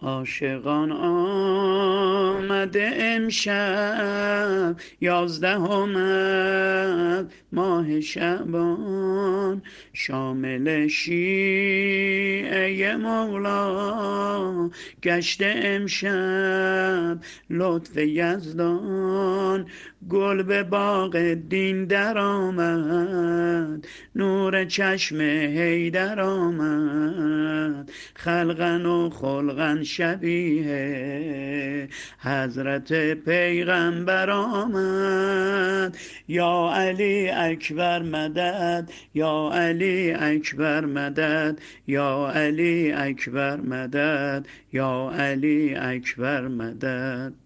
عاشقان آمده امشب 11 ماه شعبان، شامل شیعه مولا گشته امشب لطف یزدان. گل به باغ دین در آمد، نور چشم حیدر آمد، خلقن و خلقن شبیه حضرت پیغمبر آمد. یا علی اکبر مدد، یا علی اکبر مدد، یا علی اکبر مدد، یا علی اکبر مدد.